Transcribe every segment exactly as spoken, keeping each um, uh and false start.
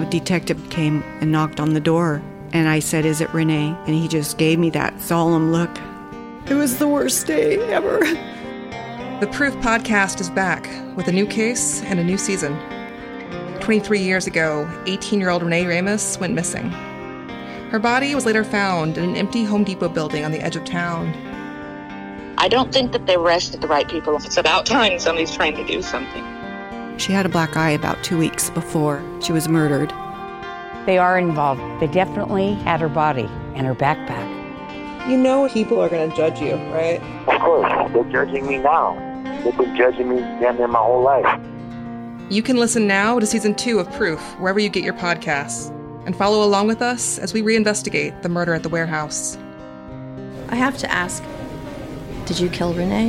a detective came and knocked on the door, and I said, "Is it Renee?" And he just gave me that solemn look. It was the worst day ever. The Proof podcast is back with a new case and a new season. twenty-three years ago, eighteen-year-old Renee Ramos went missing. Her body was later found in an empty Home Depot building on the edge of town. I don't think that they arrested the right people. It's about time somebody's trying to do something. She had a black eye about two weeks before she was murdered. They are involved. They definitely had her body and her backpack. You know people are going to judge you, right? Of course. They're judging me now. They've been judging me damn near my whole life. You can listen now to Season two of Proof, wherever you get your podcasts, and follow along with us as we reinvestigate the murder at the warehouse. I have to ask, did you kill Renee?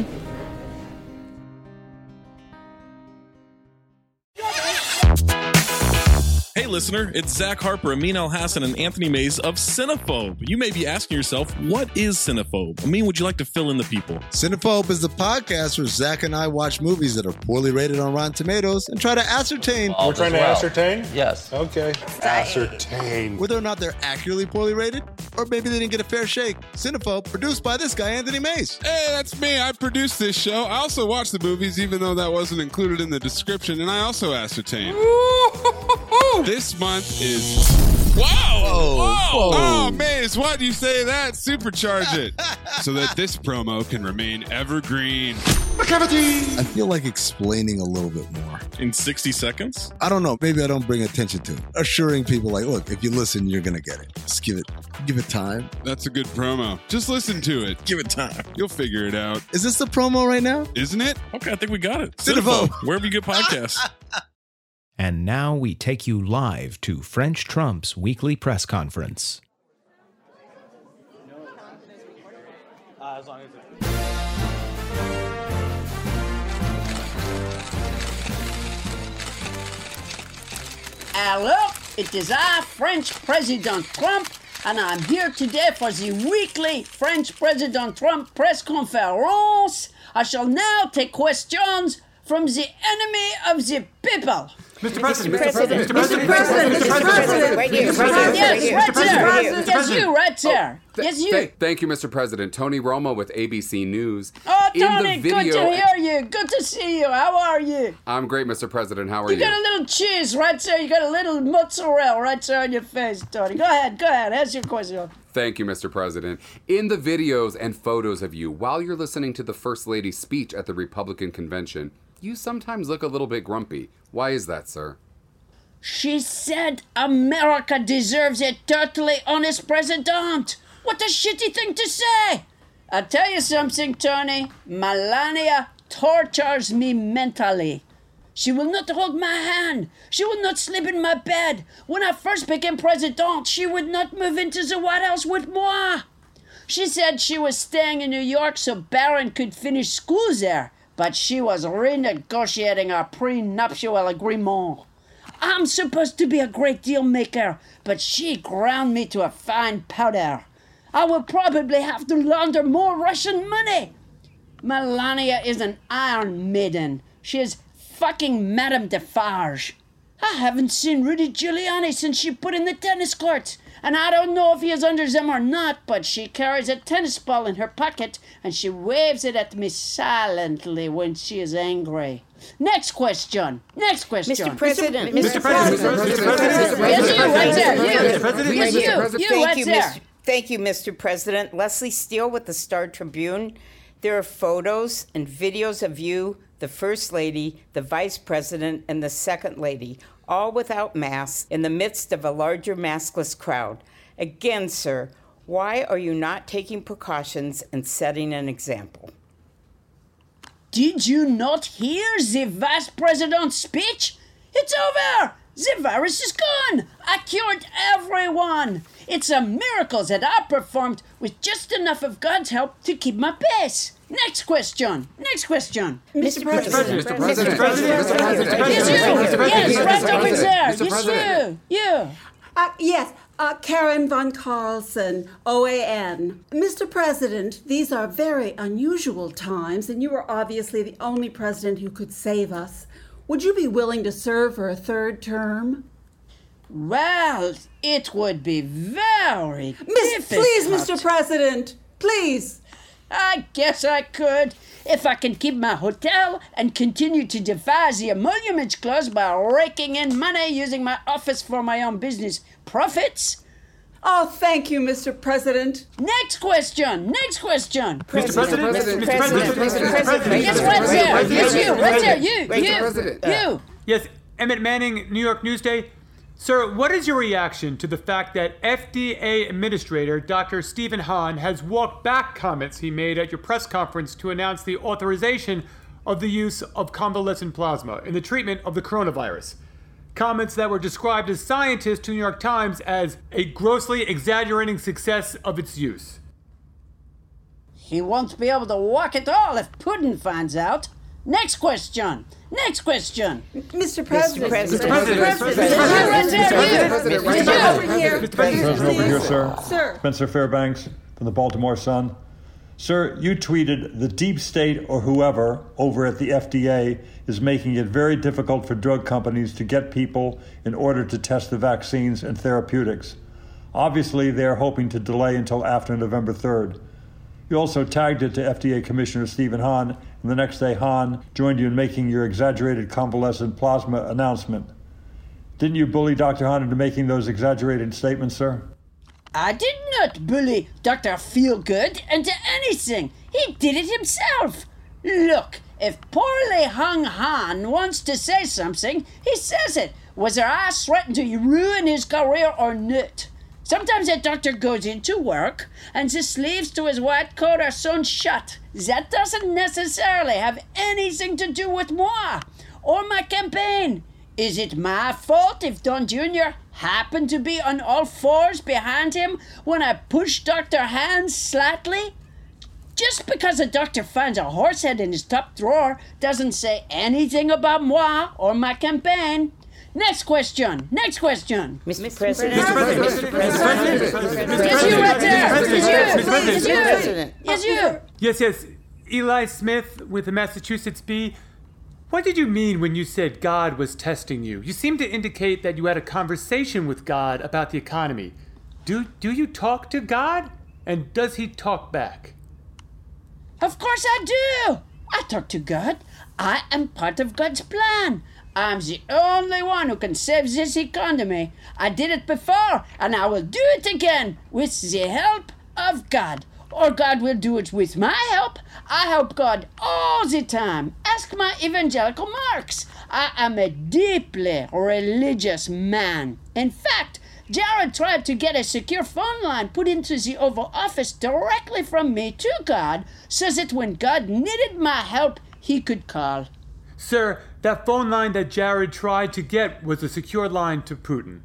Hey listener, it's Zach Harper, Amin Al-Hassan, and Anthony Mays of Cinephobe. You may be asking yourself, what is Cinephobe? Amin, would you like to fill in the people? Cinephobe is the podcast where Zach and I watch movies that are poorly rated on Rotten Tomatoes and try to ascertain... We're trying to well. ascertain? Yes. Okay. Ascertain. Whether or not they're accurately poorly rated, or maybe they didn't get a fair shake. Cinephobe, produced by this guy, Anthony Mays. Hey, that's me. I produced this show. I also watch the movies, even though that wasn't included in the description, and I also ascertain. This month is... Wow! Whoa, Whoa. whoa. Oh, Maze, why do you say that? Supercharge it. So that this promo can remain evergreen. I feel like explaining a little bit more. In sixty seconds? I don't know. Maybe I don't bring attention to it. Assuring people like, look, if you listen, you're going to get it. Just give it, give it time. That's a good promo. Just listen to it. Give it time. You'll figure it out. Is this the promo right now? Isn't it? Okay, I think we got it. Cinephobe. Wherever you get podcasts. And now we take you live to French Trump's weekly press conference. Uh, as long as Hello, it is I, French President Trump, and I'm here today for the weekly French President Trump press conference. I shall now take questions from the enemy of the people. Mister President, Mister President, Mister President, Mister President, right here, yes, right there, yes, you, right there, yes, you. Th- thank you, Mister President. Tony Romo with A B C News. Oh, Tony, In the video, good to hear you. Good to see you. How are you? I'm great, Mister President. How are you? You got a little cheese right there. You got a little mozzarella right there on your face, Tony. Go ahead, go ahead. Ask your question. Thank you, Mister President. In the videos and photos of you while you're listening to the First Lady's speech at the Republican convention, you sometimes look a little bit grumpy. Why is that, sir? She said America deserves a totally honest president. What a shitty thing to say. I'll tell you something, Tony. Melania tortures me mentally. She will not hold my hand. She will not sleep in my bed. When I first became president, she would not move into the White House with moi. She said she was staying in New York so Barron could finish school there, but she was renegotiating our prenuptial agreement. I'm supposed to be a great deal maker, but she ground me to a fine powder. I will probably have to launder more Russian money. Melania is an Iron Maiden. She is fucking Madame Defarge. I haven't seen Rudy Giuliani since she put in the tennis courts, and I don't know if he is under them or not, but she carries a tennis ball in her pocket, and she waves it at me silently when she is angry. Next question. Next question. Mister President. Mister President. Mister President. Yes, you right there. Mister President. Yes, you. You Thank right you, there. Mister Thank you, Mister President. Leslie Steele with the Star Tribune. There are photos and videos of you, the First Lady, the Vice President, and the Second Lady, all without masks, in the midst of a larger maskless crowd. Again, sir, why are you not taking precautions and setting an example? Did you not hear the Vice President's speech? It's over! The virus is gone! I cured everyone! It's a miracle that I performed with just enough of God's help to keep my pace. Next question. Next question. Mister President. Mister President. Mister President. Mister President. Yes, you. Yes, right over there. Mister Yes, President. you. You. Uh, yes, uh, Karen von Carlson, O A N. Mister President, these are very unusual times, and you are obviously the only president who could save us. Would you be willing to serve for a third term? Well, it would be very Miss, difficult. please, Mister President, please. I guess I could, if I can keep my hotel and continue to defy the emoluments clause by raking in money using my office for my own business profits. Oh, thank you, Mister President. Next question. Next question. Mister President. Mister President. Mister President. Yes, right there. Yes, you. Right there. You. You. President. You. Yes, Emmett Manning, New York Newsday. Sir, what is your reaction to the fact that F D A Administrator Doctor Stephen Hahn has walked back comments he made at your press conference to announce the authorization of the use of convalescent plasma in the treatment of the coronavirus? Comments that were described as scientists to New York Times as a grossly exaggerating success of its use. He won't be able to walk at all if Putin finds out. Next question. Next question. Mister President. Mister President. Mister President. Over here. Mister President, over here, sir. Sir. Spencer Fairbanks from the Baltimore Sun. Sir, you tweeted, the deep state or whoever over at the F D A is making it very difficult for drug companies to get people in order to test the vaccines and therapeutics. Obviously, they are hoping to delay until after November third. You also tagged it to F D A Commissioner Stephen Hahn, and the next day Hahn joined you in making your exaggerated convalescent plasma announcement. Didn't you bully Doctor Hahn into making those exaggerated statements, sir? I did not bully Doctor Feelgood into anything. He did it himself. Look, if poorly hung Han wants to say something, he says it, whether I threaten to ruin his career or not. Sometimes a doctor goes into work and the sleeves to his white coat are sewn shut. That doesn't necessarily have anything to do with moi or my campaign. Is it my fault if Don Junior happened to be on all fours behind him when I pushed Doctor Hans slightly? Just because a doctor finds a horse head in his top drawer doesn't say anything about moi or my campaign. Next question. Next question. Mister President. Mister President. Mister President. Yes, you right there. Yes, you. Yes, you. Yes, you. Yes, yes. Eli Smith with the Massachusetts Bee. What did you mean when you said God was testing you? You seem to indicate that you had a conversation with God about the economy. Do do you talk to God? And does he talk back? Of course I do. I talk to God. I am part of God's plan. I'm the only one who can save this economy. I did it before, and I will do it again with the help of God. Or God will do it with my help. I help God all the time. Ask my evangelical Marx. I am a deeply religious man. In fact, Jared tried to get a secure phone line put into the Oval Office directly from me to God, so that when God needed my help, he could call. Sir, that phone line that Jared tried to get was a secure line to Putin.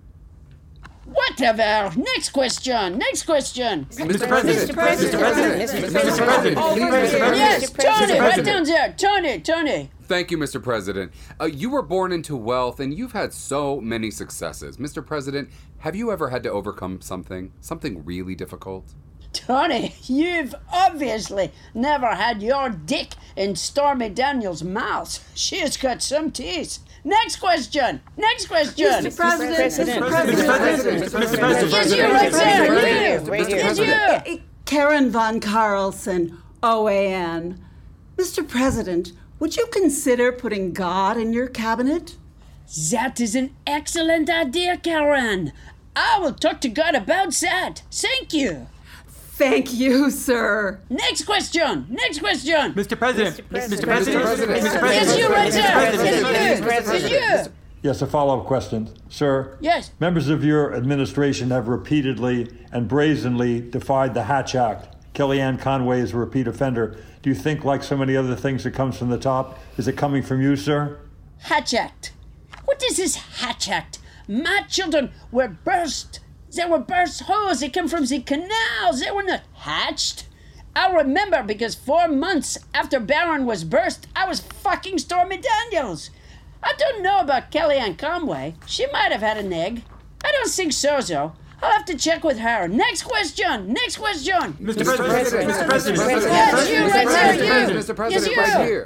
Whatever. Next question. Next question. Mister President. Mister President. Mister President. Mister President. Yes, Tony, right down there. Tony, Tony. Thank you, Mister President. Uh, you were born into wealth and you've had so many successes. Mister President, have you ever had to overcome something? Something really difficult? Tony, you've obviously never had your dick in Stormy Daniels' mouth. She's got some teeth. Next question. Next question. Mister President. Mister President. Mister President. Yes, you right there. You. Right here. Yes, you. Karen von Carlson, O A N. Mister President, would you consider putting God in your cabinet? That is an excellent idea, Karen. I will talk to God about that. Thank you. Thank you, sir. Next question. Next question. Mister President. Mister President. Mister President. Yes, you right there. Yes, you. Yes, you. Yes, a follow-up question. Sir? Yes. Members of your administration have repeatedly and brazenly defied the Hatch Act. Kellyanne Conway is a repeat offender. Do you think, like so many other things that comes from the top, is it coming from you, sir? Hatch Act. What is this Hatch Act? My children were burst. They were burst holes. They came from the canals. They were not hatched. I remember because four months after Barron was burst, I was fucking Stormy Daniels. I don't know about Kellyanne Conway. She might have had an egg. I don't think so, though. I'll have to check with her. Next question. Next question. Mister President. Mister President. Yes, you right there. You. Mister President, Yes, you. right here.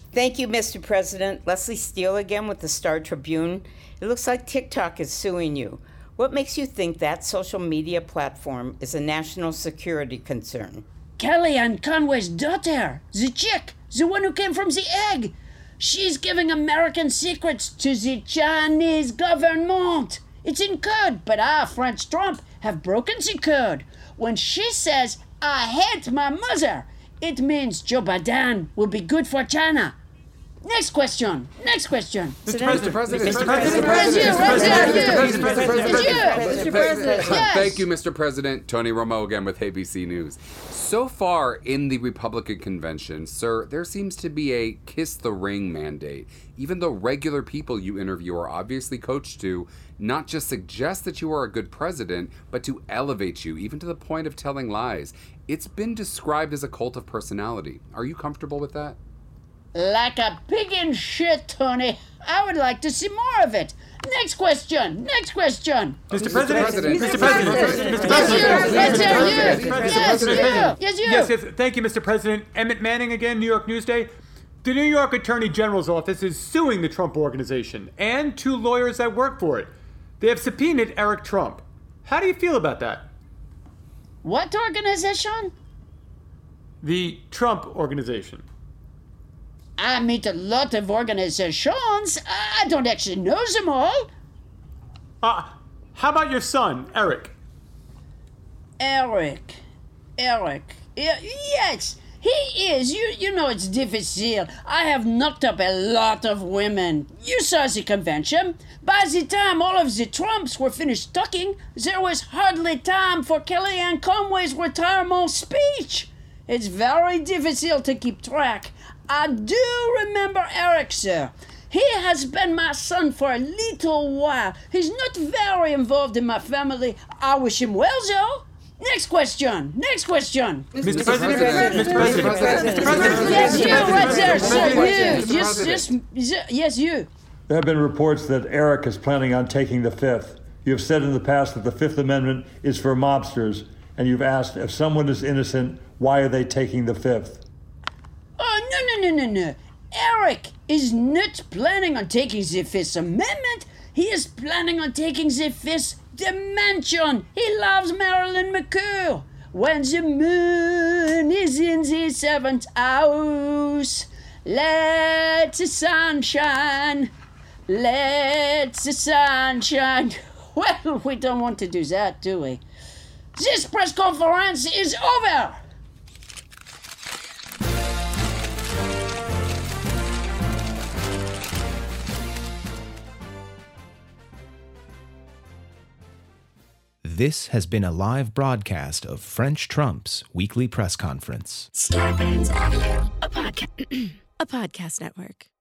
Thank you, Mister President. Leslie Steele again with the Star Tribune. It looks like TikTok is suing you. What makes you think that social media platform is a national security concern? Kellyanne Conway's daughter, the chick, the one who came from the egg. She's giving American secrets to the Chinese government. It's in code, but our French Trump have broken the code. When she says, I hate my mother, it means Joe Biden will be good for China. Next question. Next question. Mister President. Mister President. President. Yes, you, right there, you. Mister President. Yes, you. Mister President. Yes. Thank you, Mister President. Tony Romo again with A B C News. So far in the Republican convention, sir, there seems to be a kiss the ring mandate. Even though regular people you interview are obviously coached to not just suggest that you are a good president, but to elevate you, even to the point of telling lies. It's been described as a cult of personality. Are you comfortable with that? Like a pig in shit, Tony. I would like to see more of it. Next question. Next question. Mister President. President. Mister President. Mister Yes, President. you. Yes, you. Yes, you. Yes, you. Yes, yes. Thank you, Mister President. Emmett Manning again, New York Newsday. The New York Attorney General's office is suing the Trump Organization and two lawyers that work for it. They have subpoenaed Eric Trump. How do you feel about that? What organization? The Trump Organization. I meet a lot of organizations. I don't actually know them all. Uh, how about your son, Eric? Eric. Eric. Yeah, yes, he is. You you know it's difficult. I have knocked up a lot of women. You saw the convention. By the time all of the Trumps were finished talking, there was hardly time for Kellyanne Conway's retirement speech. It's very difficult to keep track. I do remember Eric, sir. He has been my son for a little while. He's not very involved in my family. I wish him well, though. Next question. Next question. Mister President. Mister President. Mister President. Yes, you, right there, sir. You. Yes, yes, yes, you. There have been reports that Eric is planning on taking the Fifth. You have said in the past that the Fifth Amendment is for mobsters, and you've asked if someone is innocent, why are they taking the Fifth? Oh, no, no, no, no, no. Eric is not planning on taking the Fifth Amendment. He is planning on taking the Fifth Dimension. He loves Marilyn McCool. When the moon is in the seventh house, let the sun shine. Let the sun shine. Well, we don't want to do that, do we? This press conference is over. This has been a live broadcast of French Trump's weekly press conference. Scarpins Avenue, a, podca- a podcast network.